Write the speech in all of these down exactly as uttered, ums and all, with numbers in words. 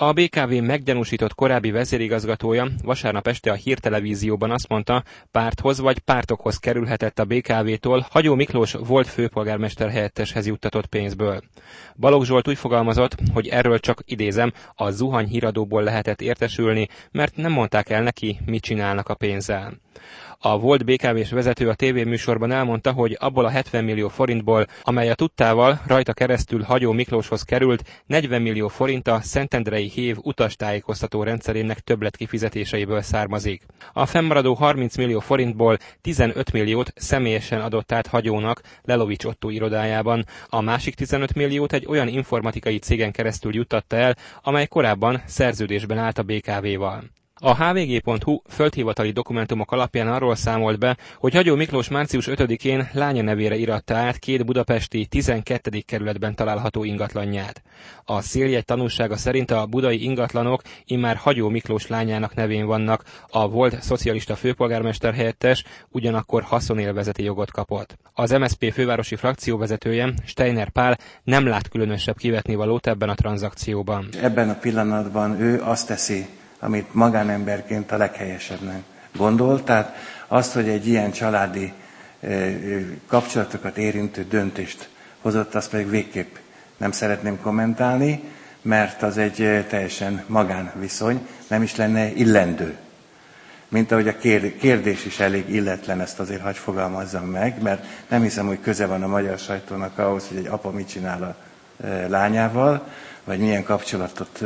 A bé ká vé meggyanúsított korábbi vezérigazgatója vasárnap este a hírtelevízióban azt mondta, párthoz vagy pártokhoz kerülhetett a bé ká vétól Hagyó Miklós volt főpolgármester helyetteshez juttatott pénzből. Balogh Zsolt úgy fogalmazott, hogy erről csak idézem, a zuhany híradóból lehetett értesülni, mert nem mondták el neki, mit csinálnak a pénzzel. A volt bé ká vés vezető a tévéműsorban elmondta, hogy abból a hetven millió forintból, amely a tudtával rajta keresztül Hagyó Miklóshoz került, negyven millió forint a Szentendrei Hév utastájékoztató rendszerének többletkifizetéseiből származik. A fennmaradó harminc millió forintból tizenöt milliót személyesen adott át Hagyónak Lelovics Ottó irodájában, a másik tizenöt milliót egy olyan informatikai cégen keresztül juttatta el, amely korábban szerződésben állt a bé ká véval. A há vé gé pont hú földhivatali dokumentumok alapján arról számolt be, hogy Hagyó Miklós március ötödikén lánya nevére iratta át két budapesti tizenkettedik kerületben található ingatlanját. A széljegy tanúsága szerint a budai ingatlanok immár Hagyó Miklós lányának nevén vannak, a volt szocialista főpolgármester helyettes ugyanakkor haszonélvezeti jogot kapott. Az em es zé pé fővárosi frakcióvezetője, Steiner Pál nem lát különösebb kivetnivalót ebben a tranzakcióban. Ebben a pillanatban ő azt teszi, amit magánemberként a leghelyesebbnek gondol. Tehát azt, hogy egy ilyen családi kapcsolatokat érintő döntést hozott, azt pedig végképp nem szeretném kommentálni, mert az egy teljesen magánviszony, nem is lenne illendő. Mint ahogy a kérdés is elég illetlen, ezt azért hagy fogalmazzam meg, mert nem hiszem, hogy köze van a magyar sajtónak ahhoz, hogy egy apa mit csinál a lányával, vagy milyen kapcsolatot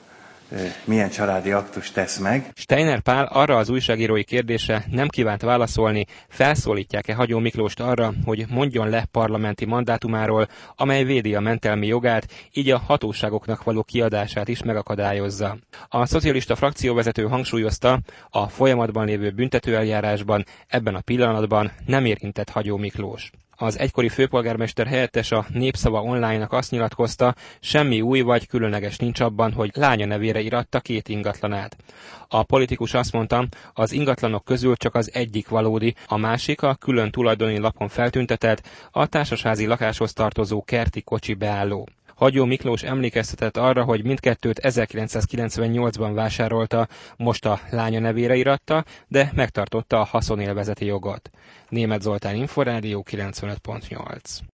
milyen családi aktust tesz meg. Steiner Pál arra az újságírói kérdésre nem kívánt válaszolni, felszólítják-e Hagyó Miklóst arra, hogy mondjon le parlamenti mandátumáról, amely védi a mentelmi jogát, így a hatóságoknak való kiadását is megakadályozza. A szocialista frakcióvezető hangsúlyozta, a folyamatban lévő büntetőeljárásban ebben a pillanatban nem érintett Hagyó Miklós. Az egykori főpolgármester helyettes a Népszava online-nak azt nyilatkozta, semmi új vagy különleges nincs abban, hogy lánya nevére iratta két ingatlanát. A politikus azt mondta, az ingatlanok közül csak az egyik valódi, a másik a külön tulajdoni lapon feltüntetett, a társasházi lakáshoz tartozó kerti kocsi beálló. Hagyó Miklós emlékeztetett arra, hogy mindkettőt ezerkilencszázkilencvennyolcban vásárolta, most a lánya nevére iratta, de megtartotta a haszonélvezeti jogot. Németh Zoltán, Inforádió kilencvenöt pont nyolc.